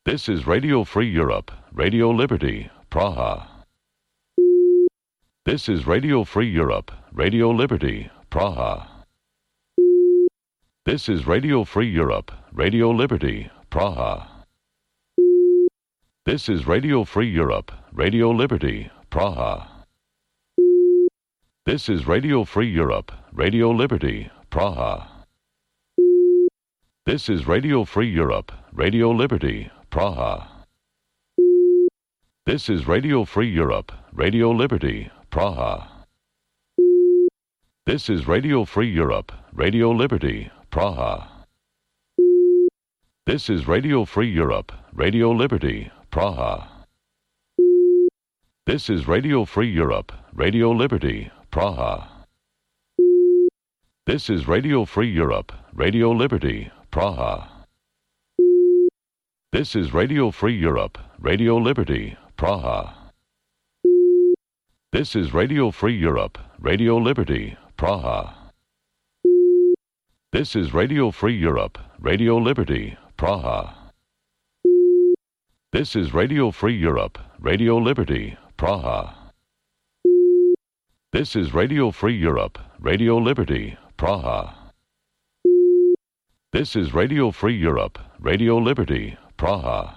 This is Radio Free Europe, Radio Liberty, Praha. This is Radio Free Europe, Radio Liberty, Praha. This is Radio Free Europe, Radio Liberty, Praha. This is Radio Free Europe, Radio Liberty, Praha. This is Radio Free Europe, Radio Liberty, Praha. This is Radio Free Europe, Radio Liberty, Praha. This is Radio Free Europe, Radio Liberty, Praha. This is Radio Free Europe, Radio Liberty, Praha. This is Radio Free Europe, Radio Liberty, Praha. This is Radio Free Europe, Radio Liberty, Praha. This is Radio Free Europe, Radio Liberty, Praha. This is Radio Free Europe, Radio Liberty, Praha. This is Radio Free Europe, Radio Liberty, Praha. This is Radio Free Europe, Radio Liberty, Praha. This is Radio Free Europe, Radio Liberty, Praha. This is Radio Free Europe, Radio Liberty, Praha. This is Radio Free Europe, Radio Liberty, Praha.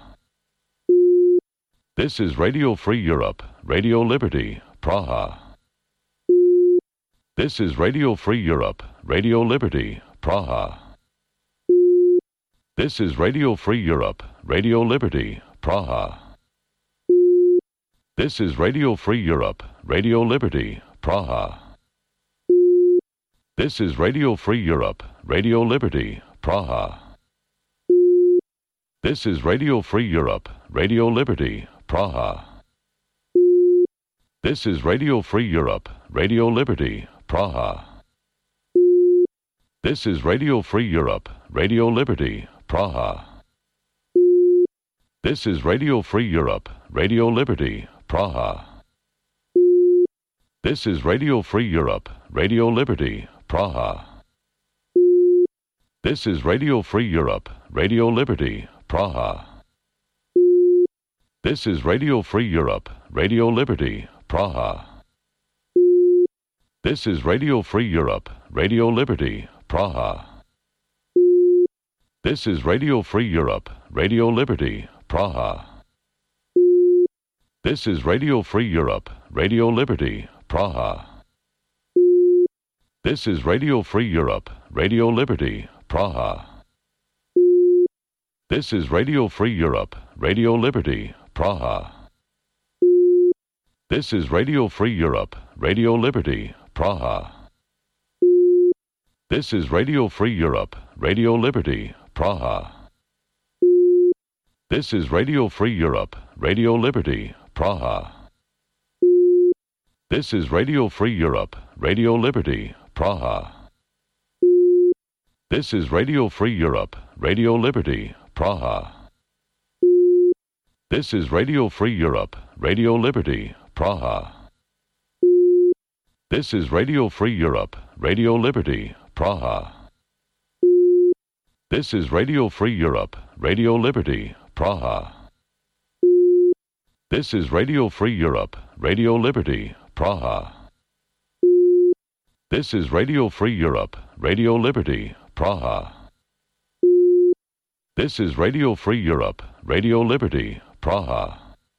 This is Radio Free Europe, Radio Liberty, Praha. This is Radio Free Europe, Radio Liberty, Praha. This is Radio Free Europe, Radio Liberty, Praha. This is Radio Free Europe, Radio Liberty, Praha. This is Radio Free Europe, Radio Liberty, Praha. This is Radio Free Europe, Radio Liberty, Praha. This is Radio Free Europe, Radio Liberty, Praha. This is Radio Free Europe, Radio Liberty, Praha. This is Radio Free Europe, Radio Liberty, Praha. This is Radio Free Europe, Radio Liberty, Praha. This is Radio Free Europe, Radio Liberty, Praha. This is Radio Free Europe, Radio Liberty, Praha. This is Radio Free Europe, Radio Liberty, Praha. This is Radio Free Europe, Radio Liberty, Praha. This is Radio Free Europe, Radio Liberty, Praha. This is Radio Free Europe, Radio Liberty, Praha. This is Radio Free Europe, Radio Liberty, Praha. This is Radio Free Europe, Radio Liberty, Praha. This is Radio Free Europe, Radio Liberty, Praha. This is Radio Free Europe, Radio Liberty, Praha. This is Radio Free Europe, Radio Liberty, Praha. This is Radio Free Europe, Radio Liberty, Praha. This is Radio Free Europe, Radio Liberty, Praha. This is Radio Free Europe, Radio Liberty, Praha. This is Radio Free Europe, Radio Liberty, Praha. This is Radio Free Europe, Radio Liberty, Praha. This is Radio Free Europe, Radio Liberty, Praha. This is Radio Free Europe, Radio Liberty, Praha.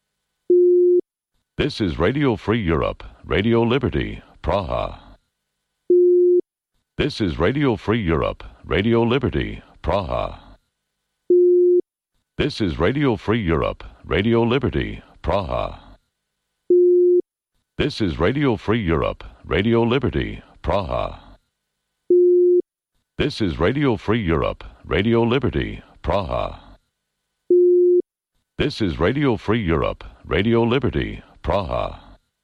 This is Radio Free Europe, Radio Liberty, Praha. This is Radio Free Europe, Radio Liberty, Praha. This is Radio Free Europe, Radio Liberty, Praha. This is Radio Free Europe, Radio Liberty, Praha. This is Radio Free Europe, Radio Liberty, Praha. This is Radio Free Europe, Radio Liberty, Praha.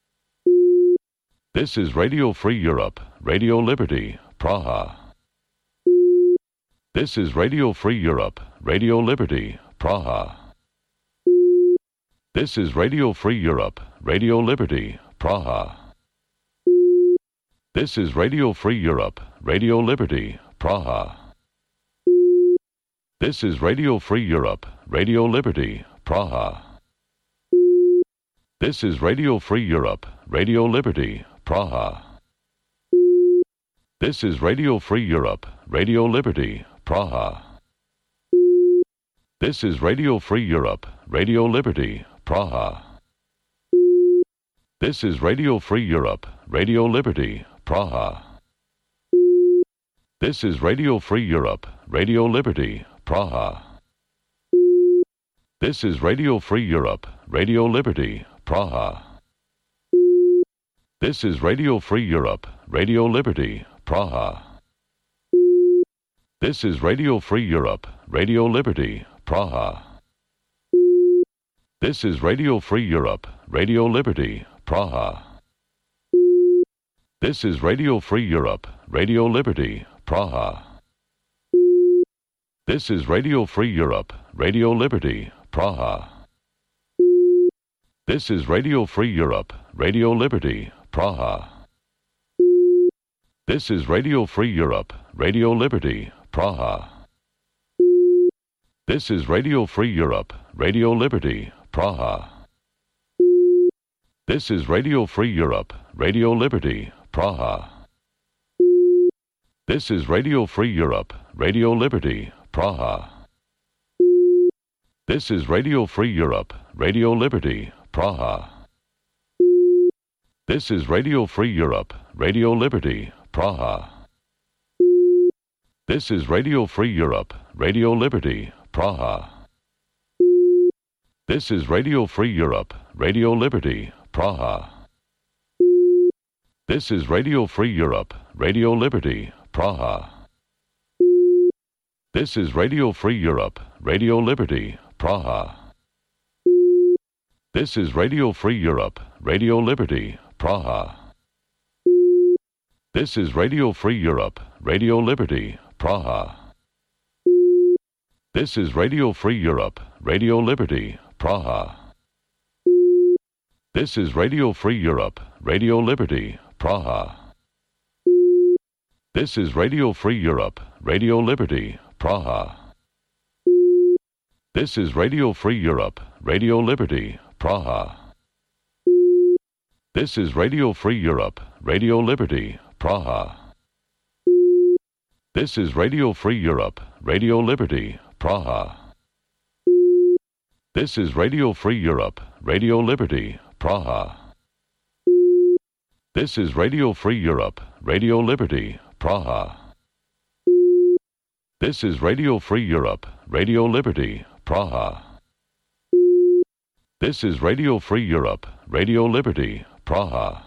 This is Radio Free Europe, Radio Liberty, Praha. This is Radio Free Europe, Radio Liberty, Praha. This is Radio Free Europe, Radio Liberty, Praha. This is Radio Free Europe, Radio Liberty, Praha. This is Radio Free Europe, Radio Liberty, Praha. This is Radio Free Europe, Radio Liberty, Praha. This is Radio Free Europe, Radio Liberty, Praha. This is Radio Free Europe, Radio Liberty, Praha. This is Radio Free Europe, Radio Liberty, Praha. This is Radio Free Europe, Radio Liberty, Praha. This is Radio Free Europe, Radio Liberty, Praha. This is Radio Free Europe, Radio Liberty, Praha. This is Radio Free Europe, Radio Liberty, Praha. This is Radio Free Europe, Radio Liberty, Praha. This is Radio Free Europe, Radio Liberty, Praha. This is Radio Free Europe, Radio Liberty, Praha. This is Radio Free Europe, Radio Liberty, Praha. This is Radio Free Europe, Radio Liberty, Praha. This is Radio Free Europe, Radio Liberty, Praha. This is Radio Free Europe, Radio Liberty, Praha. This is Radio Free Europe, Radio Liberty, Praha. This is Radio Free Europe, Radio Liberty, Praha. This is Radio Free Europe, Radio Liberty, Praha. This is Radio Free Europe, Radio Liberty, Praha. This is Radio Free Europe, Radio Liberty, Praha. This is Radio Free Europe, Radio Liberty, Praha. This is Radio Free Europe, Radio Liberty, Praha. This is Radio Free Europe, Radio Liberty, Praha. This is Radio Free Europe, Radio Liberty, Praha. This is Radio Free Europe, Radio Liberty, Praha. This is Radio Free Europe, Radio Liberty, Praha. This is Radio Free Europe, Radio Liberty, Praha. This is Radio Free Europe, Radio Liberty, Praha. This is Radio Free Europe, Radio Liberty, Praha. This is Radio Free Europe, Radio Liberty, Praha. This is Radio Free Europe, Radio Liberty, Praha. This is Radio Free Europe, Radio Liberty, Praha. This is Radio Free Europe, Radio Liberty, Praha. This is Radio Free Europe, Radio Liberty, Praha.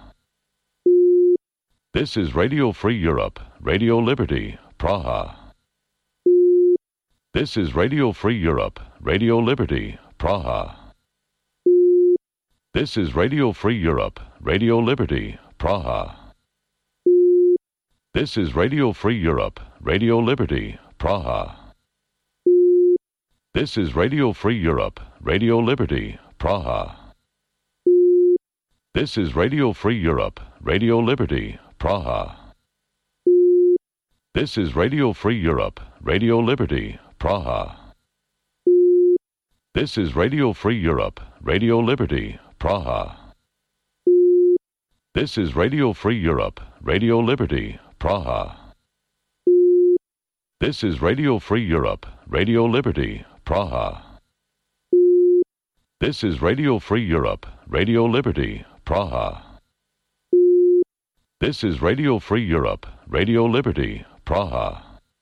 This is Radio Free Europe, Radio Liberty, Praha. This is Radio Free Europe, Radio Liberty, Praha. This is Radio Free Europe, Radio Liberty, Praha. This is Radio Free Europe, Radio Liberty, Praha. This is Radio Free Europe, Radio Liberty, Praha. This is Radio Free Europe, Radio Liberty, Praha. This is Radio Free Europe, Radio Liberty, Praha. This is Radio Free Europe, Radio Liberty, Praha. This is Radio Free Europe, Radio Liberty, Praha. This is Radio Free Europe, Radio Liberty, Praha. This is Radio Free Europe, Radio Liberty, Praha. This is Radio Free Europe, Radio Liberty, Praha.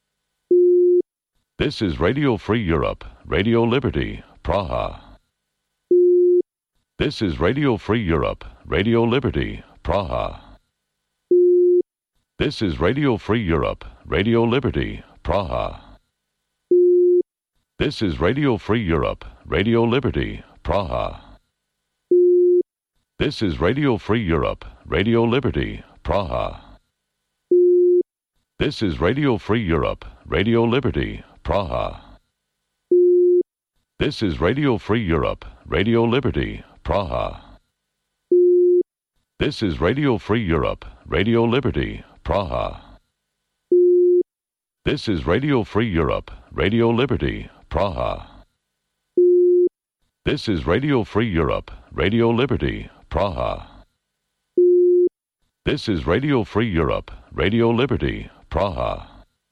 This is Radio Free Europe, Radio Liberty, Praha. This is Radio Free Europe, Radio Liberty, Praha. This is Radio Free Europe, Radio Liberty, Praha. This is Radio Free Europe, Radio Liberty, Praha. This is Radio Free Europe, Radio Liberty, Praha. This is Radio Free Europe, Radio Liberty, Praha. This is Radio Free Europe, Radio Liberty, Praha. This is Radio Free Europe, Radio Liberty, Praha. This is Radio Free Europe, Radio Liberty, Praha. This is Radio Free Europe, Radio Liberty, Praha. This is Radio Free Europe, Radio Liberty, Praha.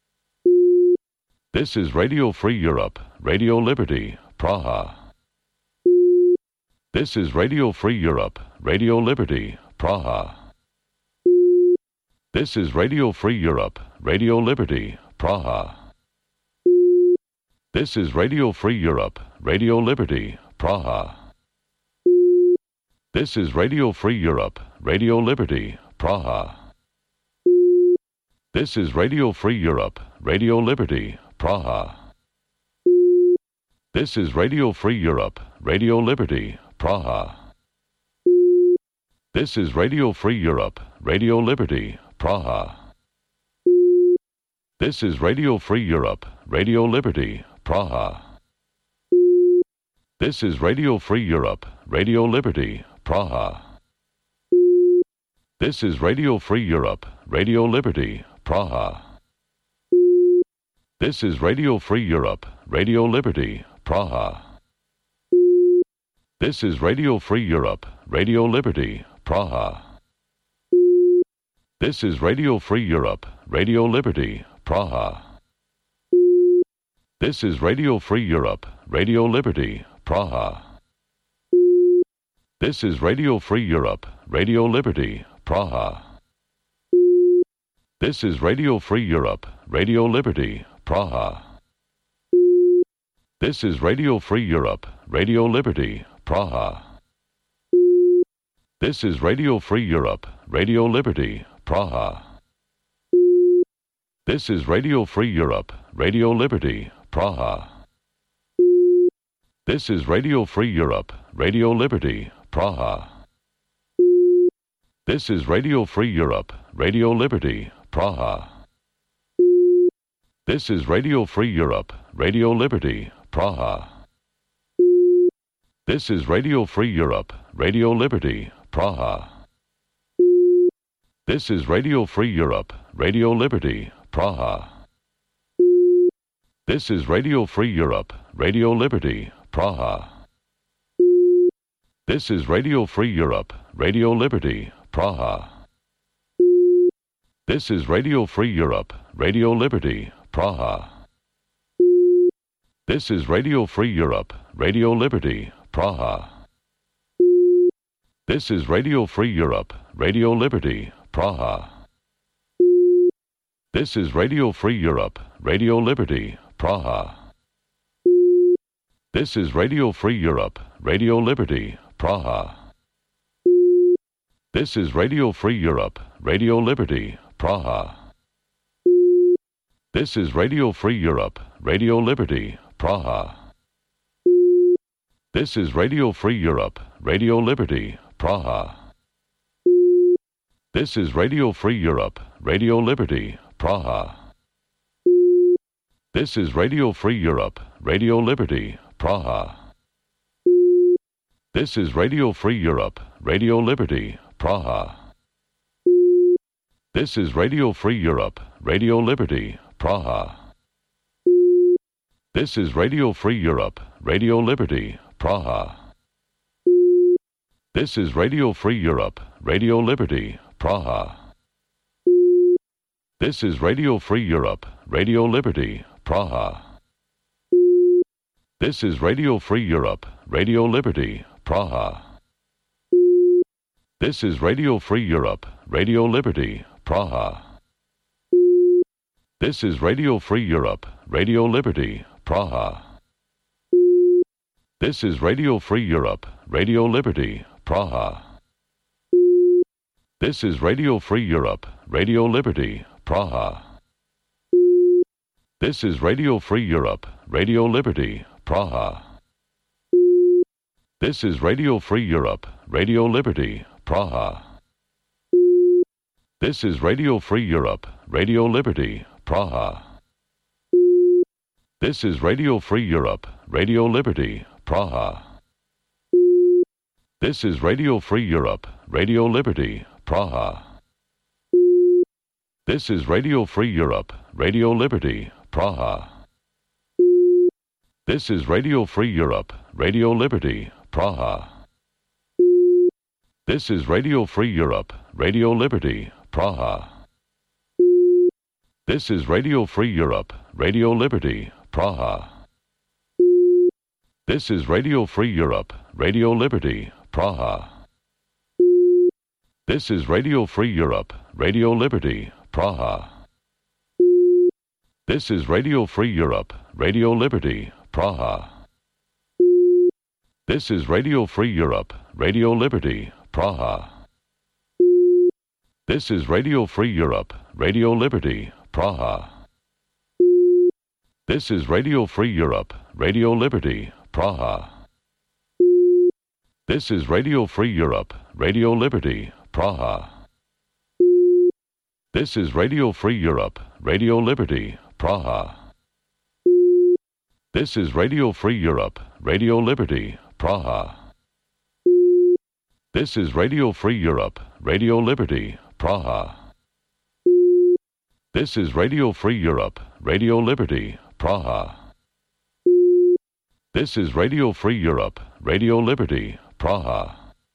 This is Radio Free Europe, Radio Liberty, Praha. This is Radio Free Europe, Radio Liberty, Praha. This is Radio Free Europe, Radio Liberty, Praha. This is Radio Free Europe, Radio Liberty, Praha. This is Radio Free Europe, Radio Liberty, Praha. This is Radio Free Europe, Radio Liberty, Praha. This is Radio Free Europe, Radio Liberty, Praha. This is Radio Free Europe, Radio Liberty, Praha. This is Radio Free Europe, Radio Liberty, Praha. This is Radio Free Europe, Radio Liberty, Praha. This is Radio Free Europe, Radio Liberty, Praha. This is Radio Free Europe, Radio Liberty, Praha. This is Radio Free Europe, Radio Liberty, Praha. This is Radio Free Europe, Radio Liberty, Praha. This is Radio Free Europe, Radio Liberty, Praha. This is Radio Free Europe, Radio Liberty, Praha. This is Radio Free Europe, Radio Liberty, Praha. This is Radio Free Europe, Radio Liberty, Praha. This is Radio Free Europe, Radio Liberty, Praha. This is Radio Free Europe, Radio Liberty, Praha. This is Radio Free Europe, Radio Liberty, Praha. This is Radio Free Europe, Radio Liberty, Praha. This is Radio Free Europe, Radio Liberty, Praha. This is Radio Free Europe, Radio Liberty, Praha. This is Radio Free Europe, Radio Liberty, Praha. This is Radio Free Europe, Radio Liberty, Praha. This is Radio Free Europe, Radio Liberty, Praha. This is Radio Free Europe, Radio Liberty, Praha. This is Radio Free Europe, Radio Liberty, Praha. This is Radio Free Europe, Radio Liberty, Praha. This is Radio Free Europe, Radio Liberty, Praha. This is Radio Free Europe, Radio Liberty, Praha. This is Radio Free Europe, Radio Liberty, Praha. This is Radio Free Europe, Radio Liberty, Praha. This is Radio Free Europe, Radio Liberty, Praha. This is Radio Free Europe, Radio Liberty, Praha. This is Radio Free Europe, Radio Liberty, Praha. This is Radio Free Europe, Radio Liberty, Praha. This is Radio Free Europe, Radio Liberty, Praha. This is Radio Free Europe, Radio Liberty, Praha. This is Radio Free Europe, Radio Liberty, Praha. This is Radio Free Europe, Radio Liberty, Praha. This is Radio Free Europe, Radio Liberty, Praha. This is Radio Free Europe, Radio Liberty, Praha. This is Radio Free Europe, Radio Liberty, Praha. This is Radio Free Europe, Radio Liberty, Praha. This is Radio Free Europe, Radio Liberty, Praha. This is Radio Free Europe, Radio Liberty, Praha. This is Radio Free Europe, Radio Liberty, Praha. This is Radio Free Europe, Radio Liberty, Praha. This is Radio Free Europe, Radio Liberty, Praha. This is Radio Free Europe, Radio Liberty, Praha. This is Radio Free Europe, Radio Liberty, Praha. This is Radio Free Europe, Radio Liberty, Praha. This is Radio Free Europe, Radio Liberty, Praha. This is Radio Free Europe, Radio Liberty, Praha. This is Radio Free Europe, Radio Liberty, Praha. This is Radio Free Europe, Radio Liberty, Praha. This is Radio Free Europe, Radio Liberty, Praha. This is Radio Free Europe, Radio Liberty, Praha. This is Radio Free Europe, Radio Liberty, Praha. This is Radio Free Europe, Radio Liberty, Praha. This is Radio Free Europe, Radio Liberty, Praha. This is Radio Free Europe, Radio Liberty, Praha. This is Radio Free Europe, Radio Liberty, Praha. This is Radio Free Europe, Radio Liberty, Praha. This is Radio Free Europe, Radio Liberty, Praha. This is Radio Free Europe, Radio Liberty, Praha.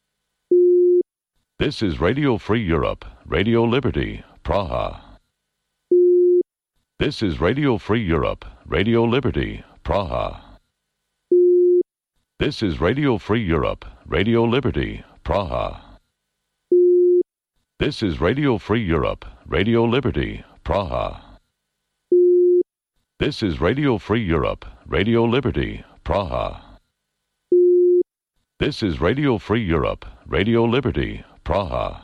This is Radio Free Europe, Radio Liberty, Praha. This is Radio Free Europe, Radio Liberty, Praha. This is Radio Free Europe, Radio Liberty, Praha. This is Radio Free Europe, Radio Liberty, Praha. This is Radio Free Europe, Radio Liberty, Praha. This is Radio Free Europe, Radio Liberty, Praha.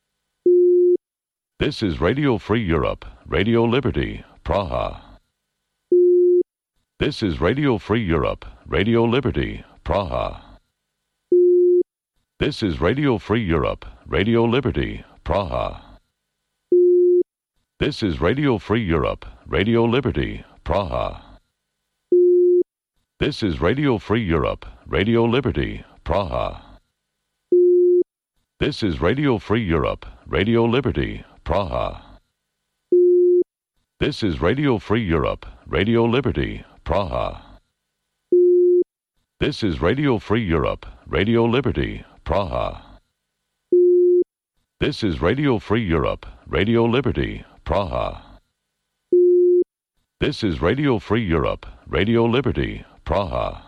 This is Radio Free Europe, Radio Liberty, Praha. This is Radio Free Europe, Radio Liberty, Praha. This is Radio Free Europe, Radio Liberty, Praha. This is Radio Free Europe, Radio Liberty, Praha. This is Radio Free Europe, Radio Liberty, Praha. This is Radio Free Europe, Radio Liberty, Praha. This is Radio Free Europe, Radio Liberty, Praha. This is Radio Free Europe, Radio Liberty, Praha. This is Radio Free Europe, Radio Liberty, Praha. This is Radio Free Europe, Radio Liberty, Praha.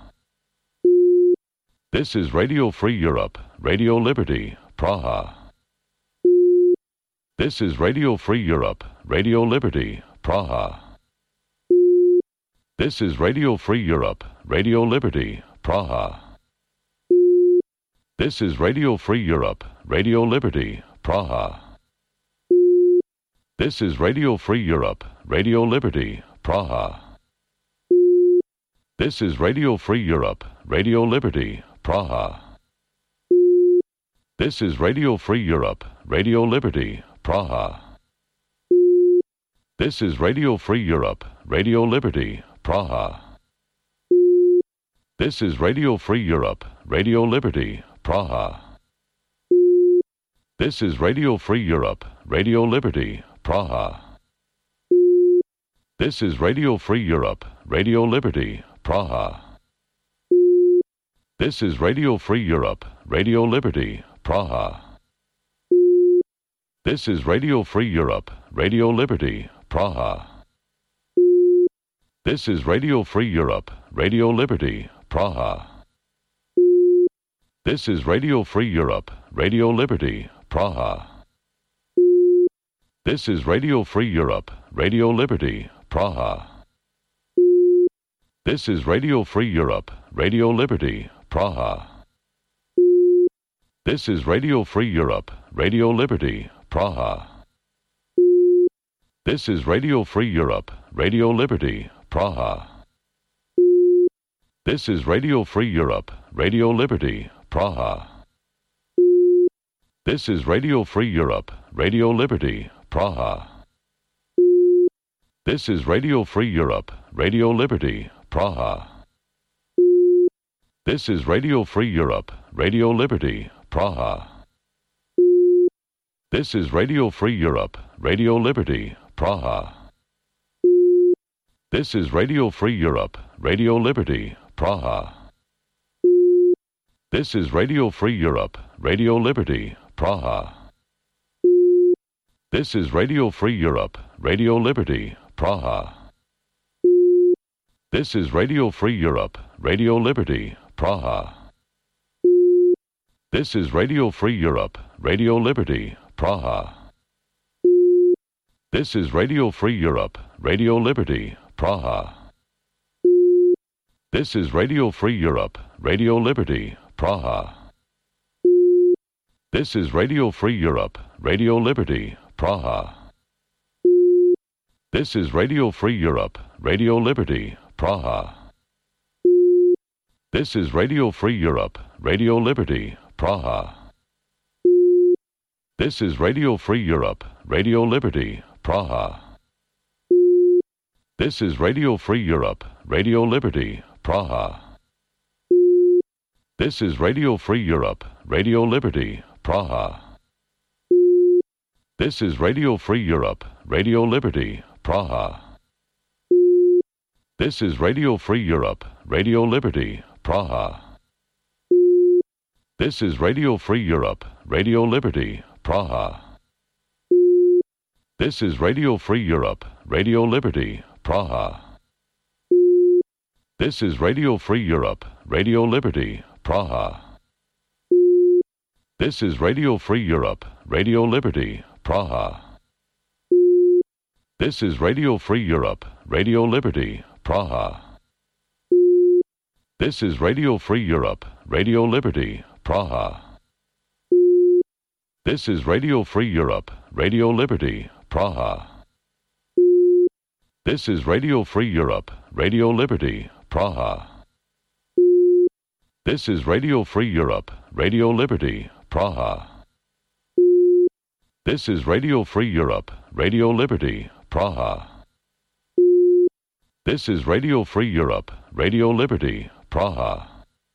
This is Radio Free Europe, Radio Liberty, Praha. This is Radio Free Europe, Radio Liberty, Praha. This is Radio Free Europe, Radio Liberty, Praha. This is Radio Free Europe, Radio Liberty, Praha. This is Radio Free Europe, Radio Liberty, Praha. This is Radio Free Europe, Radio Liberty, Praha. This is Radio Free Europe, Radio Liberty, Praha. This is Radio Free Europe, Radio Liberty, Praha. This is Radio Free Europe, Radio Liberty, Praha. This is Radio Free Europe, Radio Liberty, Praha. This is Radio Free Europe, Radio Liberty, Praha. This is Radio Free Europe, Radio Liberty, Praha. This is Radio Free Europe, Radio Liberty, Praha. This is Radio Free Europe, Radio Liberty, Praha. This is Radio Free Europe, Radio Liberty, Praha. This is Radio Free Europe, Radio Liberty, Praha. This is Radio Free Europe, Radio Liberty, Praha. This is Radio Free Europe, Radio Liberty, Praha. This is Radio Free Europe, Radio Liberty, Praha. This is Radio Free Europe, Radio Liberty, Praha. This is Radio Free Europe, Radio Liberty, Praha. This is Radio Free Europe, Radio Liberty, Praha. This is Radio Free Europe, Radio Liberty, Praha. This is Radio Free Europe, Radio Liberty, Praha. This is Radio Free Europe, Radio Liberty, Praha. This is Radio Free Europe, Radio Liberty, Praha. This is Radio Free Europe, Radio Liberty, Praha. This is Radio Free Europe, Radio Liberty, Praha. This is Radio Free Europe, Radio Liberty, Praha. This is Radio Free Europe, Radio Liberty, Praha. This is Radio Free Europe, Radio Liberty, Praha. This is Radio Free Europe, Radio Liberty, Praha. This is Radio Free Europe, Radio Liberty, Praha. This is Radio Free Europe, Radio Liberty, Praha. This is Radio Free Europe, Radio Liberty, Praha. This is Radio Free Europe, Radio Liberty, Praha. This is Radio Free Europe, Radio Liberty, Praha. This is Radio Free Europe, Radio Liberty, Praha. This is Radio Free Europe, Radio Liberty, Praha. This is Radio Free Europe, Radio Liberty, Praha. This is Radio Free Europe, Radio Liberty, Praha. This is Radio Free Europe, Radio Liberty, Praha. This is Radio Free Europe, Radio Liberty, Praha. This is Radio Free Europe, Radio Liberty, Praha. This is Radio Free Europe, Radio Liberty, Praha. This is Radio Free Europe, Radio Liberty, Praha. This is Radio Free Europe, Radio Liberty, Praha. This is Radio Free Europe, Radio Liberty, Praha. This is Radio Free Europe, Radio Liberty, Praha. This is Radio Free Europe, Radio Liberty, Praha.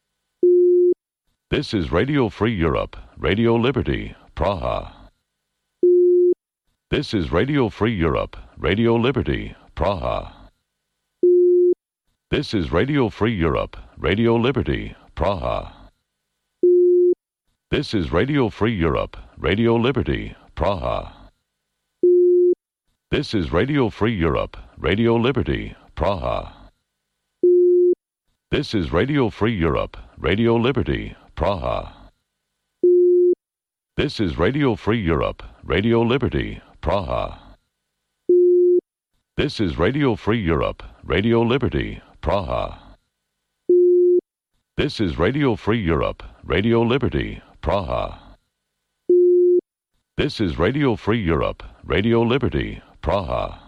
This is Radio Free Europe, Radio Liberty, Praha. This is Radio Free Europe, Radio Liberty, Praha. This is Radio Free Europe, Radio Liberty, Praha. This is Radio Free Europe, Radio Liberty, Praha. This is Radio Free Europe, Radio Liberty, Praha. This is Radio Free Europe, Radio Liberty, Praha. This is Radio Free Europe, Radio Liberty, Praha. This is Radio Free Europe, Radio Liberty, Praha. This is Radio Free Europe, Radio Liberty, Praha. This is Radio Free Europe, Radio Liberty, Praha.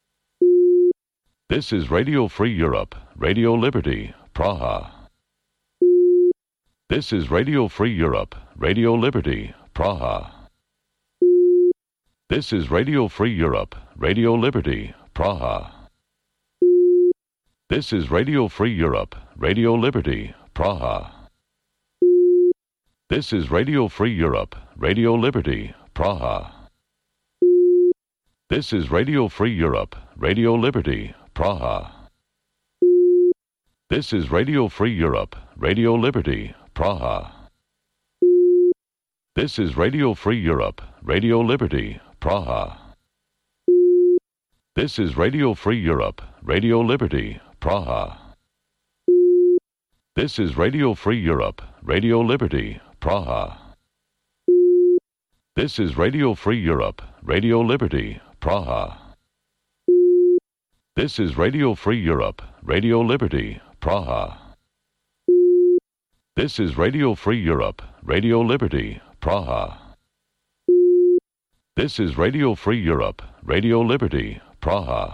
This is Radio Free Europe, Radio Liberty, Praha. This is Radio Free Europe, Radio Liberty, Praha. This is Radio Free Europe, Radio Liberty, Praha. This is Radio Free Europe, Radio Liberty, Praha. This is Radio Free Europe, Radio Liberty, Praha. This is Radio Free Europe, Radio Liberty, Praha. This is Radio Free Europe, Radio Liberty, Praha. This is Radio Free Europe, Radio Liberty, Praha. This is Radio Free Europe, Radio Liberty, Praha. This is Radio Free Europe, Radio Liberty, Praha. This is Radio Free Europe, Radio Liberty, Praha. This is Radio Free Europe, Radio Liberty, Praha. This is Radio Free Europe, Radio Liberty, Praha. This is Radio Free Europe, Radio Liberty, Praha.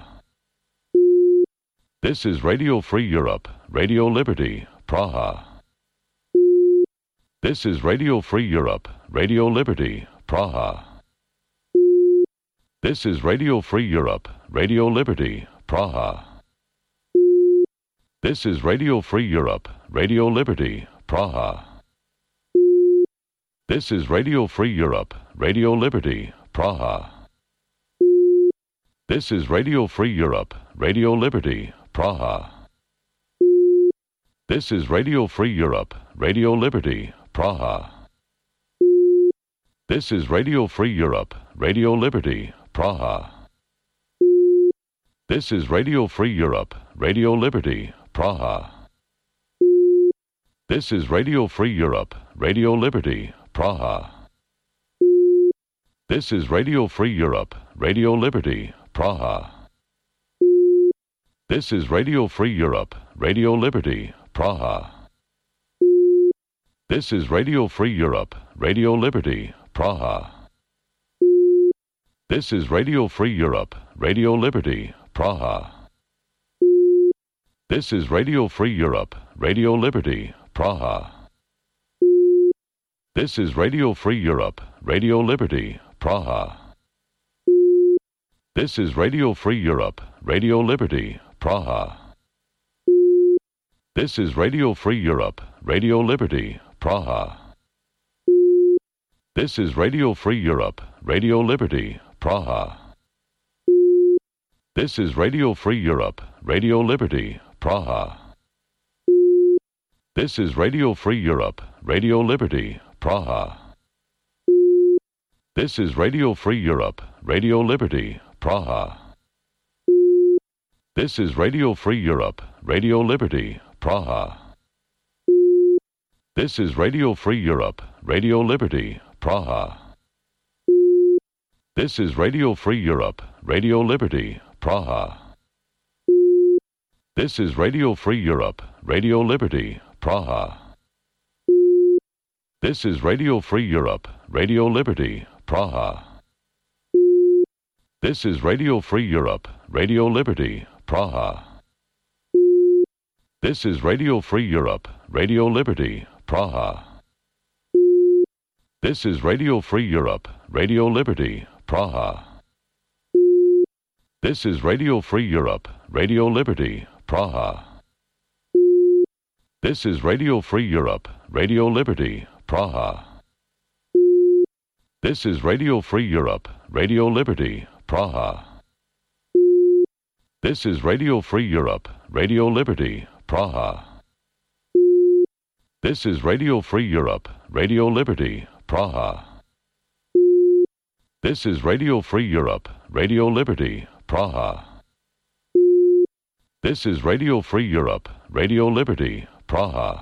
This is Radio Free Europe, Radio Liberty, Praha. This is Radio Free Europe, Radio Liberty, Praha. This is Radio Free Europe, Radio Liberty, Praha. This is Radio Free Europe, Radio Liberty, Praha. This is Radio Free Europe, Radio Liberty, Praha. This is Radio Free Europe, Radio Liberty, Praha. This is Radio Free Europe, Radio Liberty, Praha. This is Radio Free Europe, Radio Liberty, Praha. This is Radio Free Europe, Radio Liberty, Praha. This is Radio Free Europe, Radio Liberty, Praha. This is Radio Free Europe, Radio Liberty, Praha. This is Radio Free Europe, Radio Liberty, Praha. This is Radio Free Europe, Radio Liberty, Praha. This is Radio Free Europe, Radio Liberty, Praha. This is Radio Free Europe, Radio Liberty, Praha. This is Radio Free Europe, Radio Liberty, Praha. This is Radio Free Europe, Radio Liberty, Praha. This is Radio Free Europe, Radio Liberty, Praha. This is Radio Free Europe, Radio Liberty, Praha. This is Radio Free Europe, Radio Liberty, Praha. This is Radio Free Europe, Radio Liberty, Praha. This is Radio Free Europe, Radio Liberty, Praha. This is Radio Free Europe, Radio Liberty, Praha. This is Radio Free Europe, Radio Liberty, Praha. This is Radio Free Europe, Radio Liberty, Praha. This is Radio Free Europe, Radio Liberty, Praha. This is Radio Free Europe, Radio Liberty, Praha. This is Radio Free Europe, Radio Liberty, Praha. This is Radio Free Europe, Radio Liberty, Praha. This is Radio Free Europe, Radio Liberty, Praha. This is Radio Free Europe, Radio Liberty, Praha. This is Radio Free Europe, Radio Liberty, Praha. This is Radio Free Europe, Radio Liberty, Praha. This is Radio Free Europe, Radio Liberty, Praha. This is Radio Free Europe, Radio Liberty, Praha. This is Radio Free Europe, Radio Liberty, Praha. This is Radio Free Europe, Radio Liberty, Praha.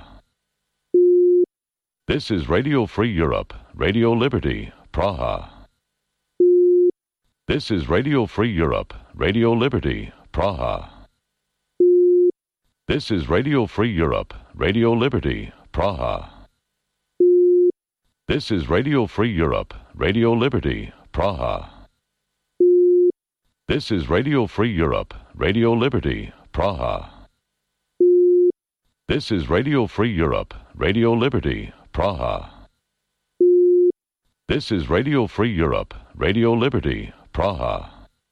This is Radio Free Europe, Radio Liberty, Praha. This is Radio Free Europe, Radio Liberty, Praha. This is Radio Free Europe, Radio Liberty, Praha. This is Radio Free Europe, Radio Liberty, Praha. This is Radio Free Europe, Radio Liberty, Praha. This is Radio Free Europe, Radio Liberty, Praha. This is Radio Free Europe, Radio Liberty, Praha.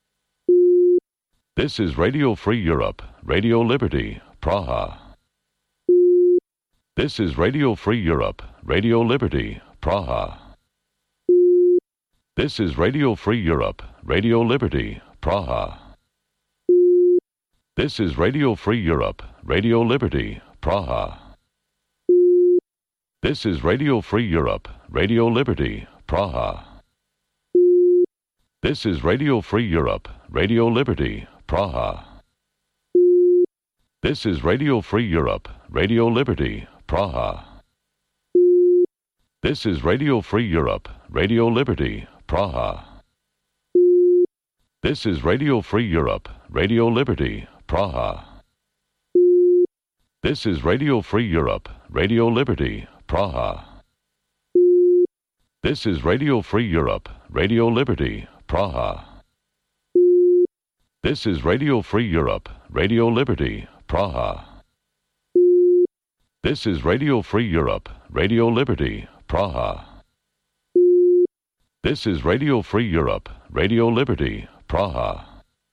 This is Radio Free Europe, Radio Liberty, Praha. This is Radio Free Europe, Radio Liberty, Praha. This is Radio Free Europe, Radio Liberty, Praha. This is Radio Free Europe, Radio Liberty, Praha. This is Radio Free Europe, Radio Liberty, Praha. This is Radio Free Europe, Radio Liberty, Praha. This is Radio Free Europe, Radio Liberty, Praha. This is Radio Free Europe, Radio Liberty, Praha. This is Radio Free Europe, Radio Liberty, Praha. This is Radio Free Europe, Radio Liberty, Praha. This is Radio Free Europe, Radio Liberty, Praha. This is Radio Free Europe, Radio Liberty, Praha. This is Radio Free Europe, Radio Liberty, Praha. This is Radio Free Europe, Radio Liberty, Praha.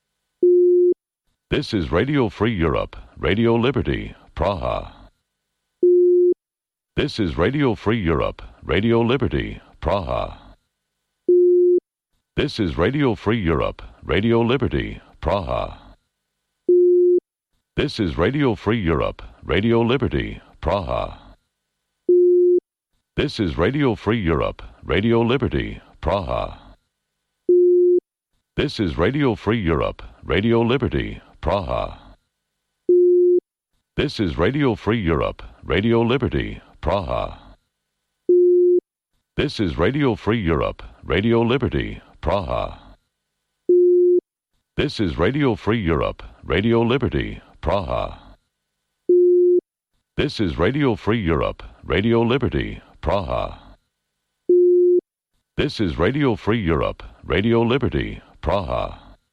This is Radio Free Europe, Radio Liberty, Praha. This is Radio Free Europe, Radio Liberty, Praha. This is Radio Free Europe, Radio Liberty, Praha. This is Radio Free Europe, Radio Liberty, Praha. This is Radio Free Europe, Radio Liberty, Praha. This is Radio Free Europe, Radio Liberty, Praha. This is Radio Free Europe, Radio Liberty, Praha. This is Radio Free Europe, Radio Liberty, Praha. This is Radio Free Europe, Radio Liberty, Praha. This is Radio Free Europe, Radio Liberty, Praha. This is Radio Free Europe, Radio Liberty, Praha.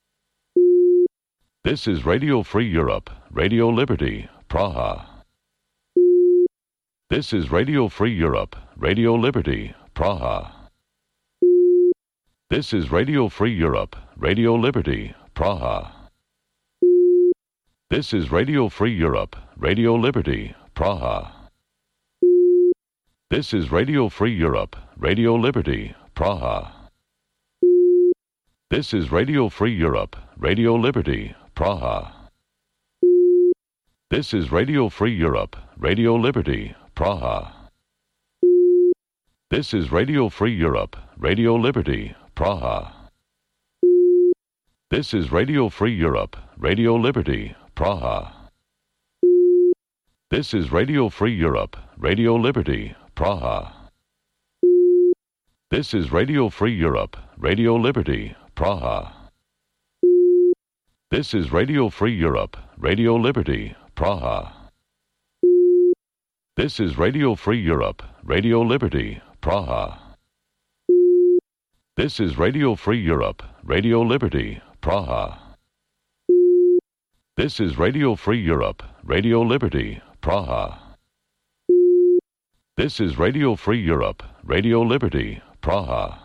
This is Radio Free Europe, Radio Liberty, Praha. This is Radio Free Europe, Radio Liberty, Praha. This is Radio Free Europe, Radio Liberty, Praha. This is Radio Free Europe, Radio Liberty, Praha. This is Radio Free Europe, Radio Liberty, Praha. This is Radio Free Europe, Radio Liberty, Praha. This is Radio Free Europe, Radio Liberty, Praha. This is Radio Free Europe, Radio Liberty, Praha. This is Radio Free Europe, Radio Liberty, Praha. This is Radio Free Europe, Radio Liberty, Praha. This is Radio Free Europe, Radio Liberty, Praha. This is Radio Free Europe, Radio Liberty, Praha. This is Radio Free Europe, Radio Liberty, Praha. This is Radio Free Europe, Radio Liberty, Praha. This is Radio Free Europe, Radio Liberty, Praha. This is Radio Free Europe, Radio Liberty, Praha.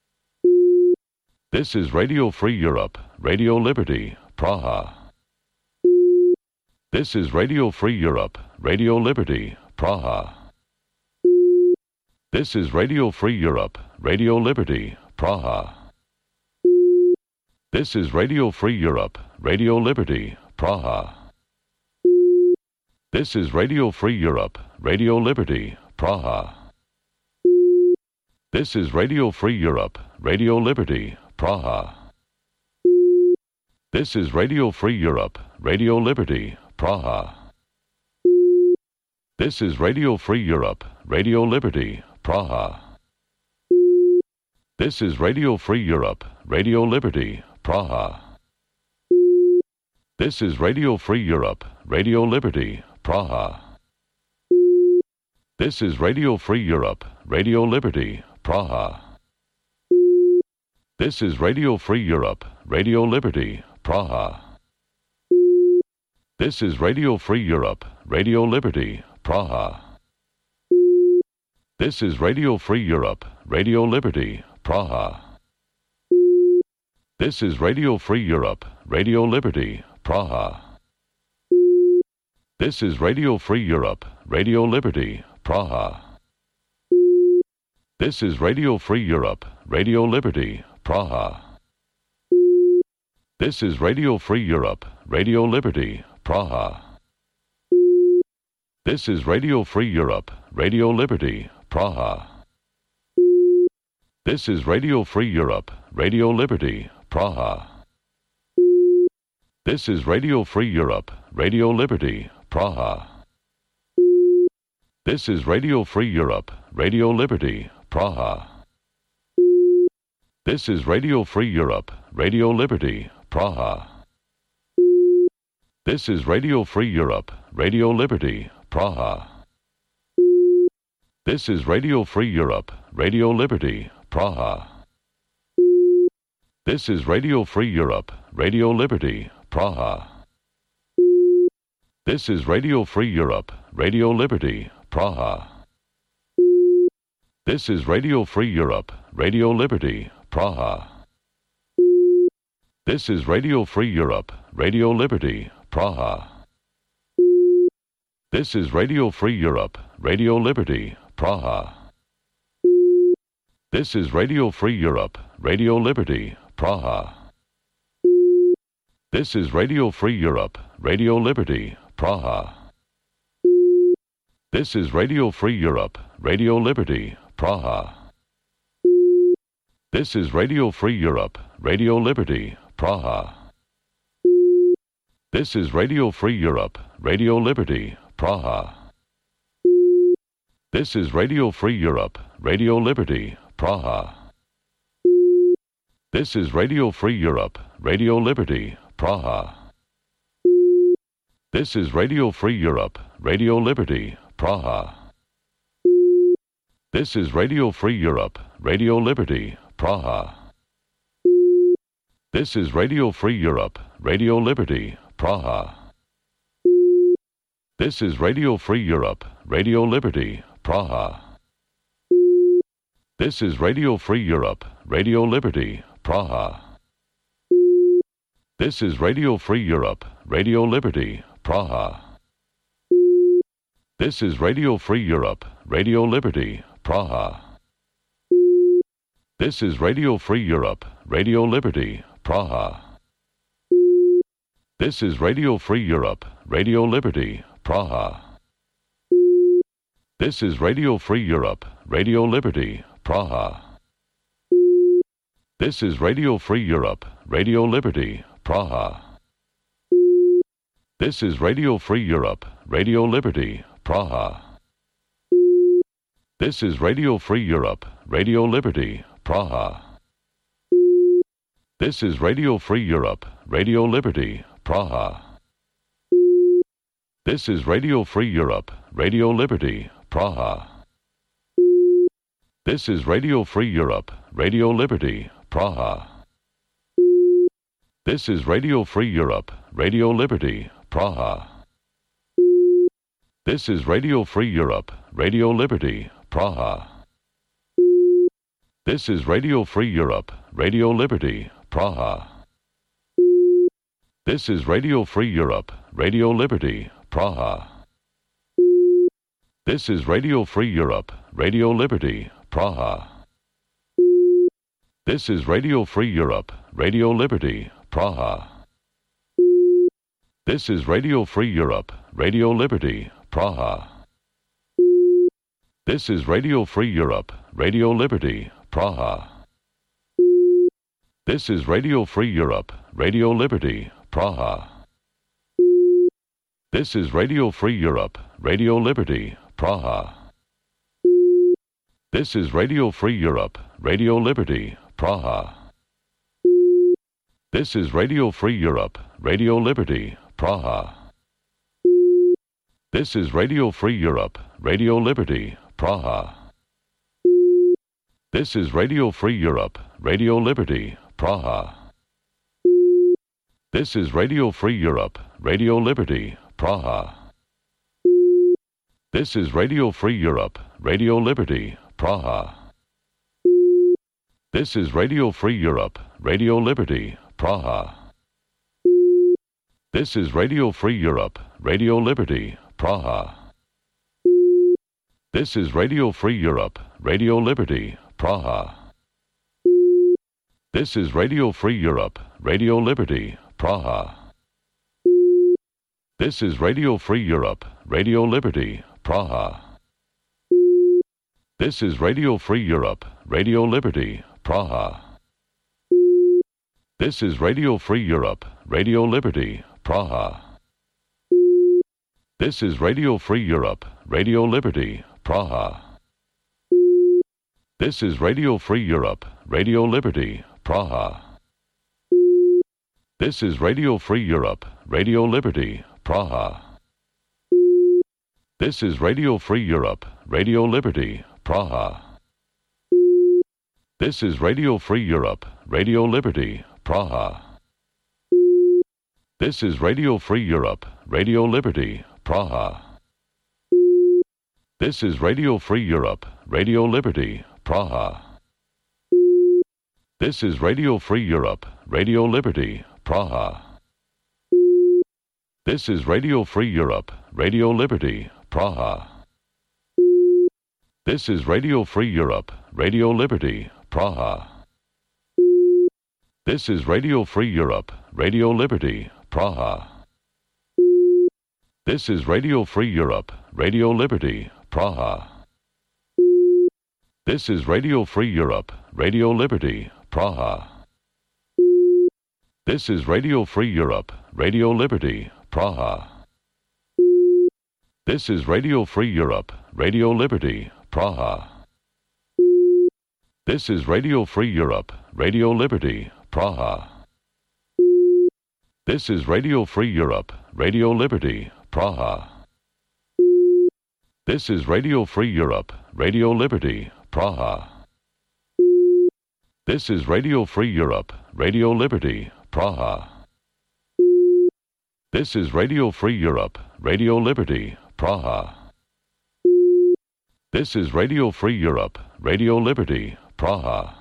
This is Radio Free Europe, Radio Liberty, Praha. This is Radio Free Europe, Radio Liberty, Praha. This is Radio Free Europe, Radio Liberty, Praha. This is Radio Free Europe, Radio Liberty, Praha. This is Radio Free Europe, Radio Liberty, Praha. This is Radio Free Europe, Radio Liberty, Praha. This is Radio Free Europe, Radio Liberty, Praha. This is Radio Free Europe, Radio Liberty, Praha. This is Radio Free Europe, Radio Liberty, Praha. This is Radio Free Europe, Radio Liberty, Praha. This is Radio Free Europe, Radio Liberty, Praha. This is Radio Free Europe, Radio Liberty, Praha. This is Radio Free Europe, Radio Liberty, Praha. This is Radio Free Europe, Radio Liberty, Praha. This is Radio Free Europe, Radio Liberty, Praha. This is Radio Free Europe, Radio Liberty, Praha. This is Radio Free Europe, Radio Liberty, Praha. This is Radio Free Europe, Radio Liberty, Praha. This is Radio Free Europe, Radio Liberty, Praha. This is Radio Free Europe, Radio Liberty, Praha. This is Radio Free Europe, Radio Liberty, Praha. This is Radio Free Europe, Radio Liberty, Praha. This is Radio Free Europe, Radio Liberty, Praha. This is Radio Free Europe, Radio Liberty, Praha. This is Radio Free Europe, Radio Liberty, Praha. This is Radio Free Europe, Radio Liberty, Praha. This is Radio Free Europe, Radio Liberty, Praha. This is Radio Free Europe, Radio Liberty, Praha. This is Radio Free Europe, Radio Liberty, Praha. This is Radio Free Europe, Radio Liberty, Praha. This is Radio Free Europe, Radio Liberty, Praha. This is Radio Free Europe, Radio Liberty, Praha. This is Radio Free Europe, Radio Liberty, Praha. This is Radio Free Europe, Radio Liberty, Praha. This is Radio Free Europe, Radio Liberty, Praha. This is Radio Free Europe, Radio Liberty, Praha. This is Radio Free Europe, Radio Liberty, Praha. This is Radio Free Europe, Radio Liberty, Praha. This is Radio Free Europe, Radio Liberty, Praha. This is Radio Free Europe, Radio Liberty, Praha. This is Radio Free Europe, Radio Liberty, Praha. This is Radio Free Europe, Radio Liberty, Praha. This is Radio Free Europe, Radio Liberty, Praha. This is Radio Free Europe, Radio Liberty, Praha. This is Radio Free Europe, Radio Liberty, Praha. This is Radio Free Europe, Radio Liberty, Praha. This is Radio Free Europe, Radio Liberty, Praha. This is Radio Free Europe, Radio Liberty, Praha. This is Radio Free Europe, Radio Liberty, Praha. This is Radio Free Europe, Radio Liberty, Praha. This is Radio Free Europe, Radio Liberty, Praha. This is Radio Free Europe, Radio Liberty, Praha. This is Radio Free Europe, Radio Liberty, Praha. This is Radio Free Europe, Radio Liberty, Praha. This is Radio Free Europe, Radio Liberty, Praha. This is Radio Free Europe, Radio Liberty, Praha. This is Radio Free Europe, Radio Liberty, Praha. This is Radio Free Europe, Radio Liberty, Praha. This is Radio Free Europe, Radio Liberty, Praha. This is Radio Free Europe, Radio Liberty, Praha. This is Radio Free Europe, Radio Liberty, Praha. This is Radio Free Europe, Radio Liberty, Praha. This is Radio Free Europe, Radio Liberty, Praha. This is Radio Free Europe, Radio Liberty, Praha. This is Radio Free Europe, Radio Liberty, Praha. This is Radio Free Europe, Radio Liberty, Praha. This is Radio Free Europe, Radio Liberty, Praha. This is Radio Free Europe, Radio Liberty, Praha. This is Radio Free Europe, Radio Liberty, Praha. This is Radio Free Europe, Radio Liberty, Praha. This is Radio Free Europe, Radio Liberty, Praha. This is Radio Free Europe, Radio Liberty, Praha. This is Radio Free Europe, Radio Liberty, Praha. This is Radio Free Europe, Radio Liberty, Praha. This is Radio Free Europe, Radio Liberty, Praha. This is Radio Free Europe, Radio Liberty, Praha. This is Radio Free Europe, Radio Liberty, Praha. This is Radio Free Europe, Radio Liberty, Praha. This is Radio Free Europe, Radio Liberty, Praha. This is Radio Free Europe, Radio Liberty, Praha. This is Radio Free Europe, Radio Liberty, Praha. This is Radio Free Europe, Radio Liberty, Praha. This is Radio Free Europe, Radio Liberty, Praha. This is Radio Free Europe, Radio Liberty, Praha. This is Radio Free Europe, Radio Liberty, Praha. This is Radio Free Europe, Radio Liberty, Praha. This is Radio Free Europe, Radio Liberty, Praha. This is Radio Free Europe, Radio Liberty, Praha. This is Radio Free Europe, Radio Liberty, Praha. This is Radio Free Europe, Radio Liberty, Praha. This is Radio Free Europe, Radio Liberty, Praha. This is Radio Free Europe, Radio Liberty, Praha. This is Radio Free Europe, Radio Liberty, Praha. This is Radio Free Europe, Radio Liberty, Praha. This is Radio Free Europe, Radio Liberty, Praha. This is Radio Free Europe, Radio Liberty, Praha. This is Radio Free Europe, Radio Liberty, Praha.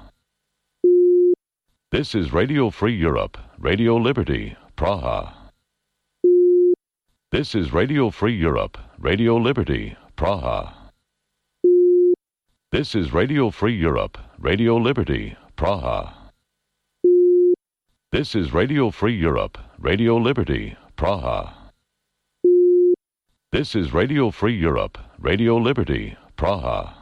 This is Radio Free Europe, Radio Liberty, Praha. This is Radio Free Europe, Radio Liberty, Praha. This is Radio Free Europe, Radio Liberty, Praha. This is Radio Free Europe, Radio Liberty, Praha. This is Radio Free Europe, Radio Liberty, Praha.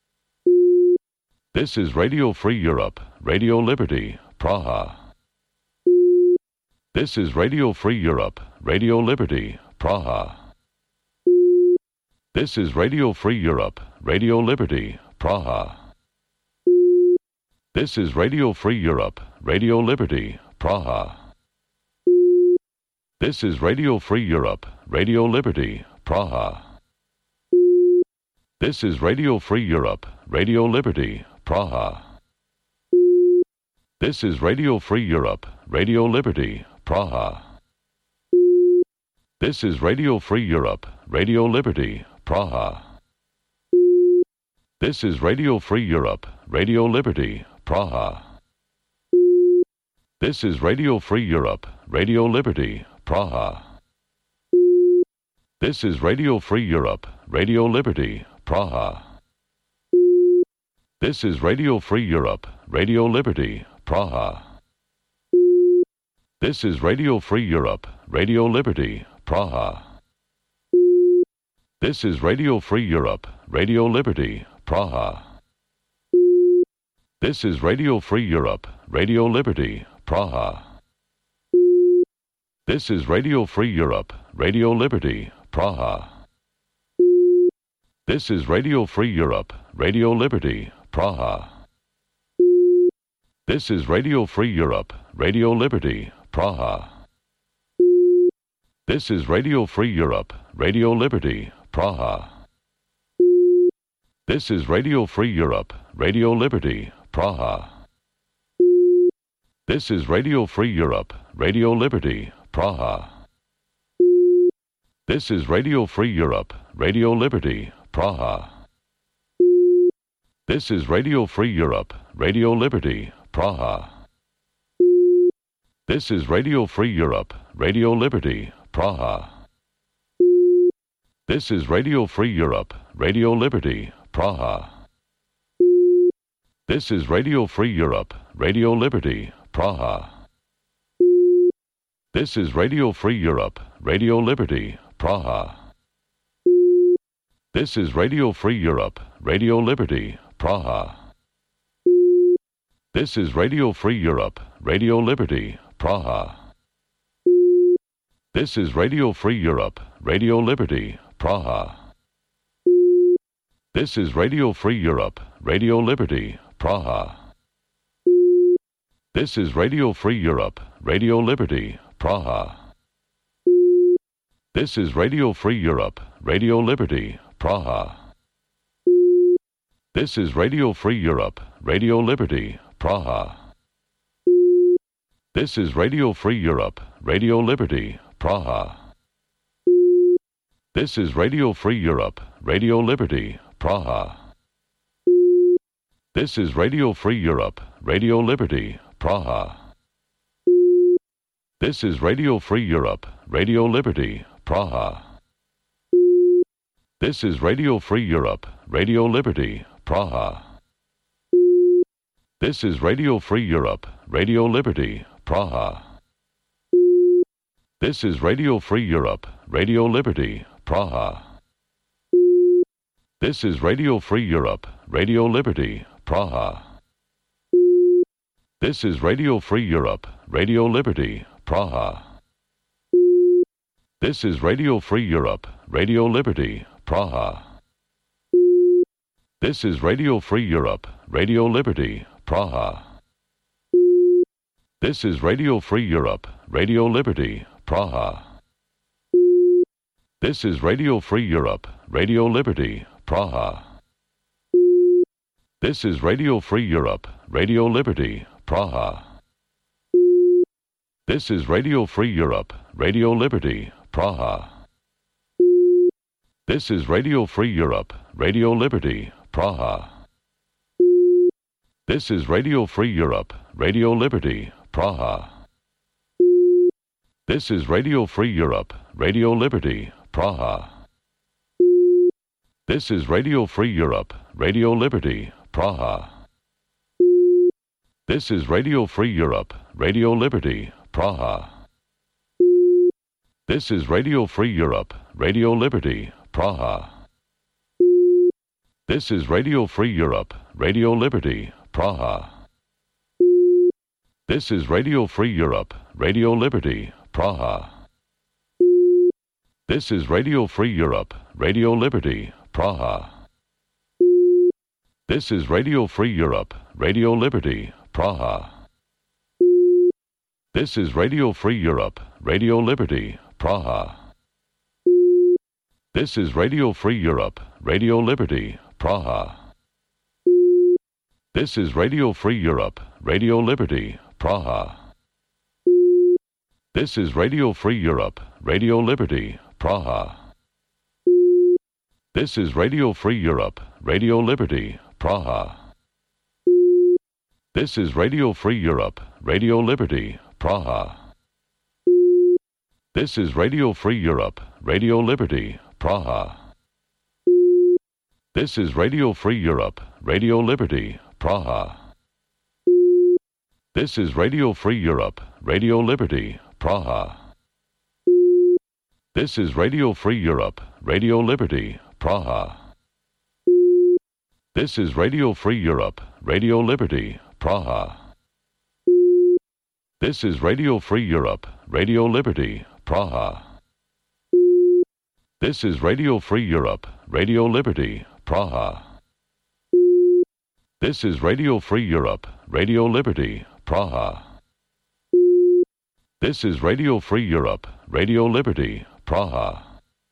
This is Radio Free Europe, Radio Liberty, Praha. This is Radio Free Europe, Radio Liberty, Praha. This is Radio Free Europe, Radio Liberty, Praha. This is Radio Free Europe, Radio Liberty, Praha. This is Radio Free Europe, Radio Liberty, Praha. This is Radio Free Europe, Radio Liberty, Praha. This is Radio Free Europe, Radio Liberty, Praha. This is Radio Free Europe, Radio Liberty, Praha. This is Radio Free Europe, Radio Liberty, Praha. This is Radio Free Europe, Radio Liberty, Praha. This is Radio Free Europe, Radio Liberty, Praha. This is Radio Free Europe, Radio Liberty, Praha. This is Radio Free Europe, Radio Liberty, Praha. This is Radio Free Europe, Radio Liberty, Praha. This is Radio Free Europe, Radio Liberty, Praha. This is Radio Free Europe, Radio Liberty, Praha. This is Radio Free Europe, Radio Liberty, Praha. This is Radio Free Europe, Radio Liberty, Praha. This is Radio Free Europe, Radio Liberty, Praha. This is Radio Free Europe, Radio Liberty, Praha. This is Radio Free Europe, Radio Liberty, Praha. This is Radio Free Europe, Radio Liberty, Praha. This is Radio Free Europe, Radio Liberty, Praha. This is Radio Free Europe, Radio Liberty, Praha. This is Radio Free Europe, Radio Liberty, Praha. This is Radio Free Europe, Radio Liberty, Praha. This is Radio Free Europe, Radio Liberty, Praha. This is Radio Free Europe, Radio Liberty, Praha. This is Radio Free Europe, Radio Liberty, Praha. This is Radio Free Europe, Radio Liberty, Praha. This is Radio Free Europe, Radio Liberty, Praha. This is Radio Free Europe, Radio Liberty, Praha. This is Radio Free Europe, Radio Liberty, Praha. This is Radio Free Europe, Radio Liberty, Praha. This is Radio Free Europe, Radio Liberty, Praha. This is Radio Free Europe, Radio Liberty, Praha. This is Radio Free Europe, Radio Liberty, Praha. This is Radio Free Europe, Radio Liberty, Praha. This is Radio Free Europe, Radio Liberty, Praha. This is Radio Free Europe, Radio Liberty, Praha. This is Radio Free Europe, Radio Liberty, Praha. This is Radio Free Europe, Radio Liberty, Praha. This is Radio Free Europe, Radio Liberty, Praha. This is Radio Free Europe, Radio Liberty, Praha. This is Radio Free Europe, Radio Liberty, Praha. This is Radio Free Europe, Radio Liberty, Praha. This is Radio Free Europe, Radio Liberty, Praha. This is Radio Free Europe, Radio Liberty, Praha. This is Radio Free Europe, Radio Liberty, Praha. This is Radio Free Europe, Radio Liberty, Praha. This is Radio Free Europe, Radio Liberty, Praha. This is Radio Free Europe, Radio Liberty, Praha. This is Radio Free Europe, Radio Liberty, Praha. This is Radio Free Europe, Radio Liberty, Praha. This is Radio Free Europe, Radio Liberty, Praha. This is Radio Free Europe, Radio Liberty, Praha. This is Radio Free Europe, Radio Liberty, Praha. This is Radio Free Europe, Radio Liberty, Praha. This is Radio Free Europe, Radio Liberty, Praha. This is Radio Free Europe, Radio Liberty, Praha. This is Radio Free Europe, Radio Liberty, Praha. This is Radio Free Europe, Radio Liberty, Praha. This is Radio Free Europe, Radio Liberty, Praha. This is Radio Free Europe, Radio Liberty, Praha. This is Radio Free Europe, Radio Liberty, Praha. This is Radio Free Europe, Radio Liberty, Praha. This is Radio Free Europe, Radio Liberty, Praha. This is Radio Free Europe, Radio Liberty, Praha. This is Radio Free Europe, Radio Liberty, Praha. This is Radio Free Europe, Radio Liberty, Praha. This is Radio Free Europe, Radio Liberty, Praha. This is Radio Free Europe, Radio Liberty, Praha. This is Radio Free Europe, Radio Liberty, Praha. This is Radio Free Europe, Radio Liberty, Praha.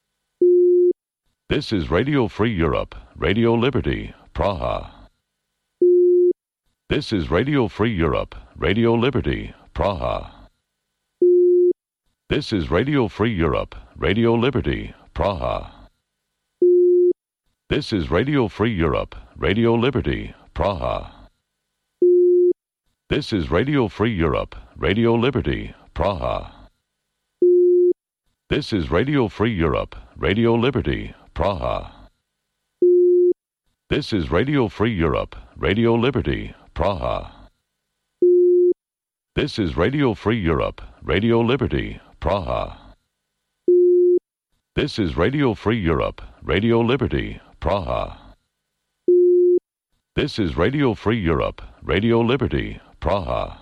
This is Radio Free Europe, Radio Liberty, Praha. This is Radio Free Europe, Radio Liberty, Praha. This is Radio Free Europe, Radio Liberty, Praha. This is Radio Free Europe, Radio Liberty, Praha. This is Radio Free Europe, Radio Liberty, Praha. This is Radio Free Europe, Radio Liberty, Praha. This is Radio Free Europe, Radio Liberty, Praha. This is Radio Free Europe, Radio Liberty, Praha. This is Radio Free Europe, Radio Liberty, Praha. This is Radio Free Europe, Radio Liberty, Praha.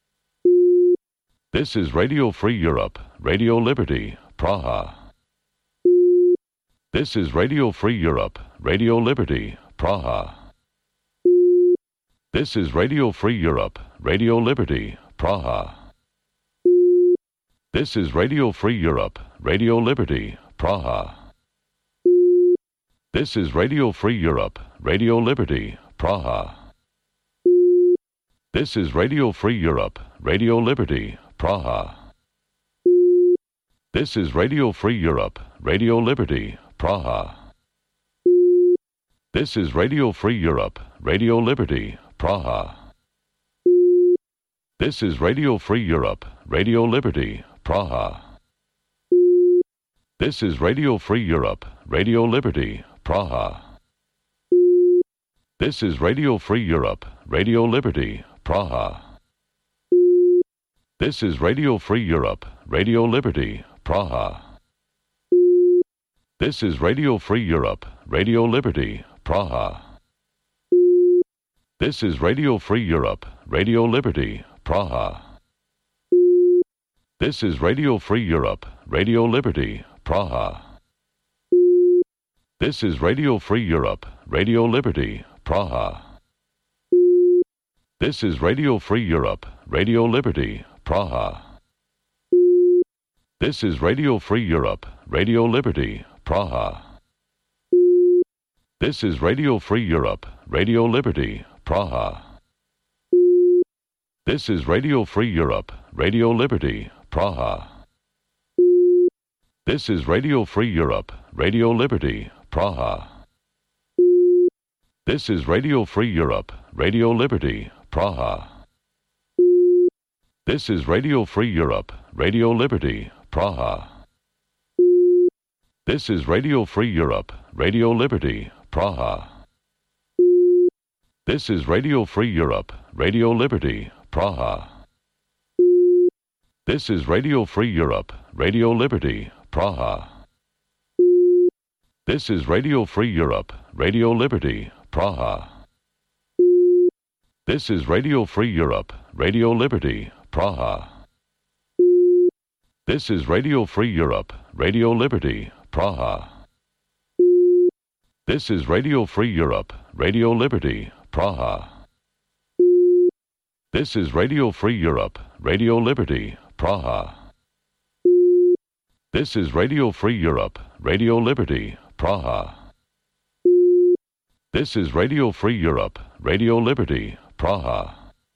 This is Radio Free Europe, Radio Liberty, Praha. This is Radio Free Europe, Radio Liberty, Praha. This is Radio Free Europe, Radio Liberty, Praha. This is Radio Free Europe, Radio Liberty, Praha. This is Radio Free Europe, Radio Liberty, Praha. This is Radio Free Europe, Radio Liberty, Praha. This is Radio Free Europe, Radio Liberty, Praha. This is Radio Free Europe, Radio Liberty, Praha. This is Radio Free Europe, Radio Liberty, Praha. This is Radio Free Europe, Radio Liberty, Praha. This is Radio Free Europe, Radio Liberty, Praha. This is Radio Free Europe, Radio Liberty, Praha. This is Radio Free Europe, Radio Liberty, Praha. This is Radio Free Europe, Radio Liberty, Praha. This is Radio Free Europe, Radio Liberty, Praha. This is Radio Free Europe, Radio Liberty, Praha. This is Radio Free Europe, Radio Liberty, Praha. This is Radio Free Europe, Radio Liberty, Praha. This is Radio Free Europe, Radio Liberty, Praha. This is Radio Free Europe, Radio Liberty, Praha. This is Radio Free Europe, Radio Liberty, Praha. This is Radio Free Europe, Radio Liberty, Praha. This is Radio Free Europe, Radio Liberty, Praha. This is Radio Free Europe, Radio Liberty, Praha. This is Radio Free Europe, Radio Liberty, Praha. This is Radio Free Europe, Radio Liberty, Praha. This is Radio Free Europe, Radio Liberty, Praha. This is Radio Free Europe, Radio Liberty, Praha. This is Radio Free Europe, Radio Liberty, Praha. This is Radio Free Europe, Radio Liberty, Praha. This is Radio Free Europe, Radio Liberty, Praha. This is Radio Free Europe, Radio Liberty, Praha. This is Radio Free Europe, Radio Liberty, Praha.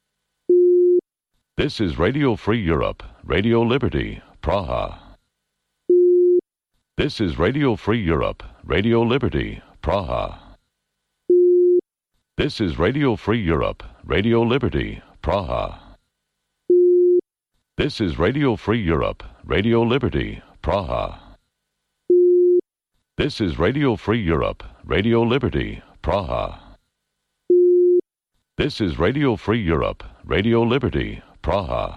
This is Radio Free Europe, Radio Liberty, Praha. This is Radio Free Europe, Radio Liberty, Praha. This is Radio Free Europe, Radio Liberty, Praha. This is Radio Free Europe, Radio Liberty, Praha. This is Radio Free Europe, Radio Liberty, Praha. This is Radio Free Europe, Radio Liberty, Praha.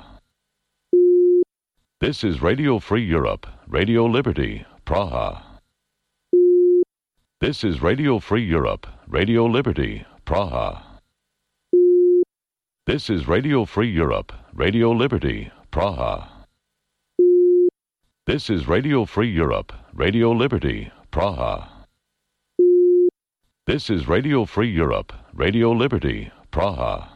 This is Radio Free Europe, Radio Liberty, Praha. This is Radio Free Europe, Radio Liberty, Praha. This is Radio Free Europe, Radio Liberty, Praha. This is Radio Free Europe, Radio Liberty, Praha. This is Radio Free Europe, Radio Liberty, Praha.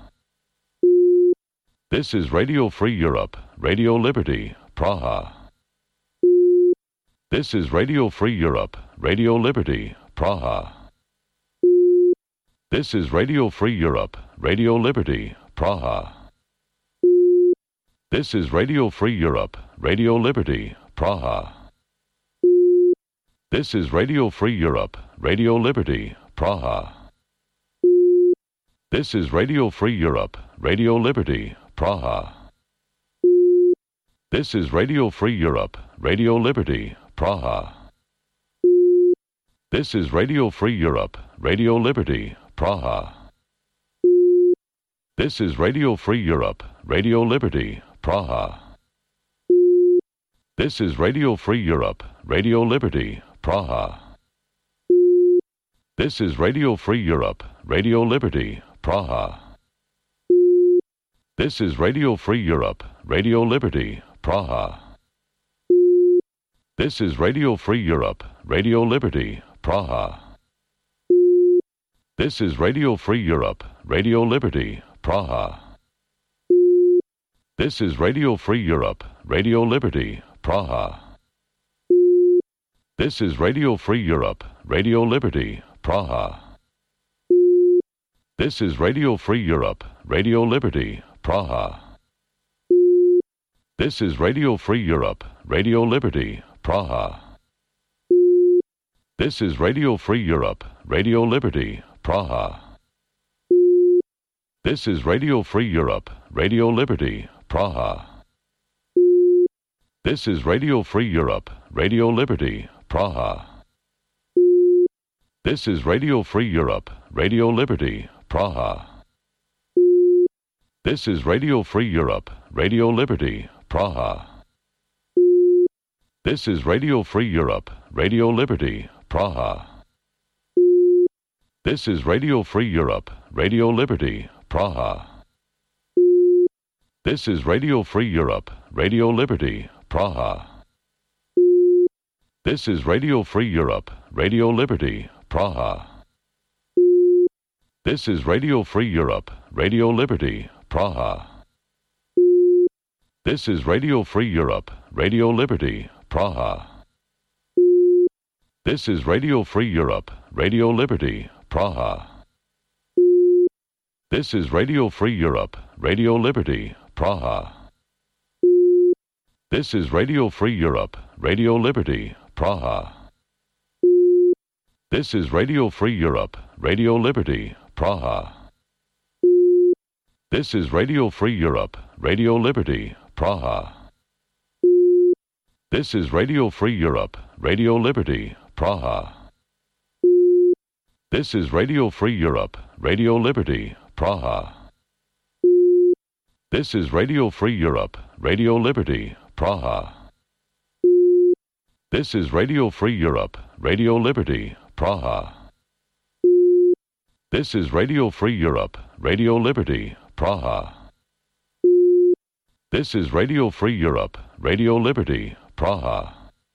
This is Radio Free Europe, Radio Liberty, Praha. This is Radio Free Europe, Radio Liberty, Praha. This is Radio Free Europe, Radio Liberty, Praha. This is Radio Free Europe, Radio Liberty, Praha. This is Radio Free Europe, Radio Liberty, Praha. This is Radio Free Europe, Radio Liberty, Praha. This is Radio Free Europe, Radio Liberty, Praha. This is Radio Free Europe, Radio Liberty, Praha. This is Radio Free Europe, Radio Liberty, Praha. This is Radio Free Europe, Radio Liberty, Praha. This is Radio Free Europe, Radio Liberty, Praha. This is Radio Free Europe, Radio Liberty, Praha. This is Radio Free Europe, Radio Liberty, Praha. This is Radio Free Europe, Radio Liberty, Praha. This is Radio Free Europe, Radio Liberty, Praha. This is Radio Free Europe, Radio Liberty, Praha. This is Radio Free Europe, Radio Liberty, Praha. This is Radio Free Europe, Radio Liberty, Praha. This is Radio Free Europe, Radio Liberty, Praha. This is Radio Free Europe, Radio Liberty, Praha. This is Radio Free Europe, Radio Liberty, Praha. This is Radio Free Europe, Radio Liberty, Praha. This is Radio Free Europe, Radio Liberty, Praha. This is Radio Free Europe, Radio Liberty, Praha. This is Radio Free Europe, Radio Liberty, Praha. This is Radio Free Europe, Radio Liberty, Praha. This is Radio Free Europe, Radio Liberty, Praha. This is Radio Free Europe, Radio Liberty, Praha. This is Radio Free Europe, Radio Liberty, Praha. This is Radio Free Europe, Radio Liberty, Praha. This is Radio Free Europe, Radio Liberty, Praha. This is Radio Free Europe, Radio Liberty, Praha. This is Radio Free Europe, Radio Liberty, Praha. This is Radio Free Europe, Radio Liberty, Praha. This is Radio Free Europe, Radio Liberty, Praha. This is Radio Free Europe, Radio Liberty, Praha. This is Radio Free Europe, Radio Liberty, Praha. This is Radio Free Europe, Radio Liberty, Praha. This is Radio Free Europe, Radio Liberty, Praha. This is Radio Free Europe, Radio Liberty, Praha.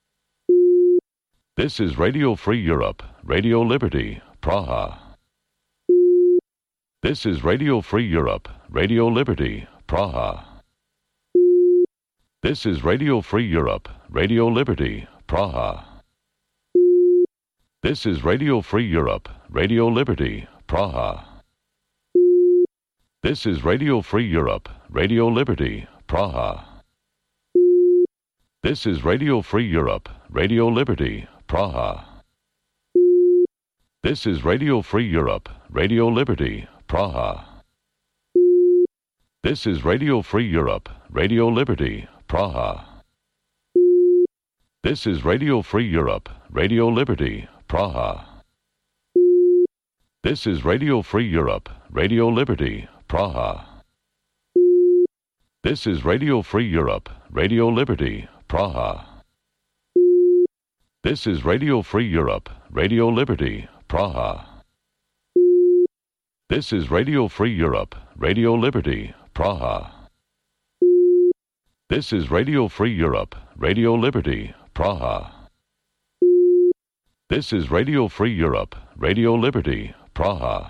This is Radio Free Europe, Radio Liberty, Praha. This is Radio Free Europe, Radio Liberty, Praha. This is Radio Free Europe, Radio Liberty, Praha. This is Radio Free Europe, Radio Liberty, Praha. This is Radio Free Europe, Radio Liberty, Praha. This is Radio Free Europe, Radio Liberty, Praha. This is Radio Free Europe, Radio Liberty, Praha. This is Radio Free Europe, Radio Liberty, Praha. This is Radio Free Europe, Radio Liberty, Praha. This is Radio Free Europe, Radio Liberty, Praha. This is Radio Free Europe, Radio Liberty, Praha. This is Radio Free Europe, Radio Liberty, Praha. This is Radio Free Europe, Radio Liberty, Praha. This is Radio Free Europe, Radio Liberty, Praha. This is Radio Free Europe, Radio Liberty, Praha.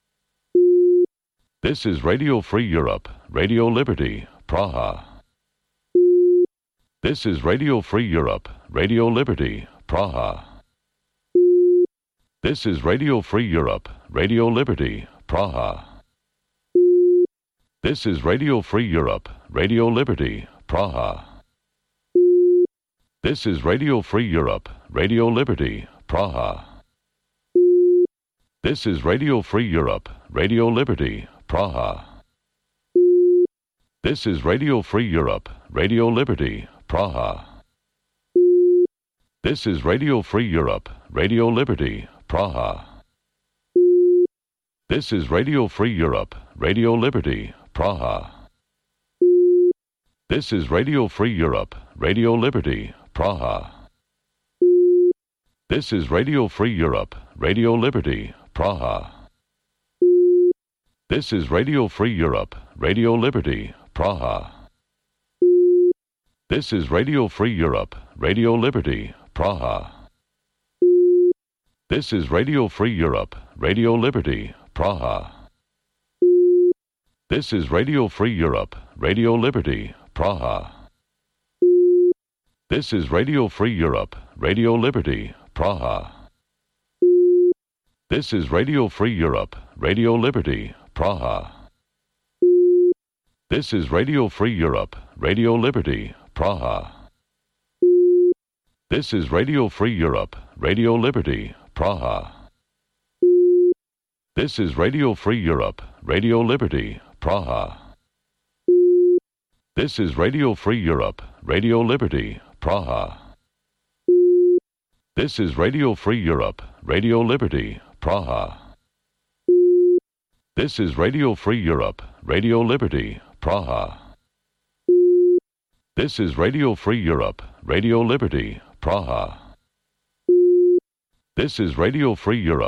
This is Radio Free Europe, Radio Liberty, Praha. This is Radio Free Europe, Radio Liberty, Praha. This is Radio Free Europe, Radio Liberty, Praha. This is Radio Free Europe, Radio Liberty, Praha. This is Radio Free Europe, Radio Liberty, Praha. This is Radio Free Europe, Radio Liberty, Praha. This is Radio Free Europe, Radio Liberty, Praha. This is Radio Free Europe, Radio Liberty, Praha. This is Radio Free Europe, Radio Liberty, Praha. This is Radio Free Europe, Radio Liberty, Praha. This is Radio Free Europe, Radio Liberty, Praha. This is Radio Free Europe, Radio Liberty, Praha. This is Radio Free Europe, Radio Liberty, Praha. This is Radio Free Europe, Radio Liberty, Praha. This is Radio Free Europe, Radio Liberty, Praha. This is Radio Free Europe, Radio Liberty, Praha. This is Radio Free Europe, Radio Liberty, Praha. This is Radio Free Europe, Radio Liberty, Praha. This is Radio Free Europe, Radio Liberty, Praha. This is Radio Free Europe, Radio Liberty, Praha. This is Radio Free Europe, Radio Liberty, Praha. This is Radio Free Europe, Radio Liberty, Praha. This is Radio Free Europe, Radio Liberty, Praha. This is Radio Free Europe, Radio Liberty, Praha. This is Radio Free Europe.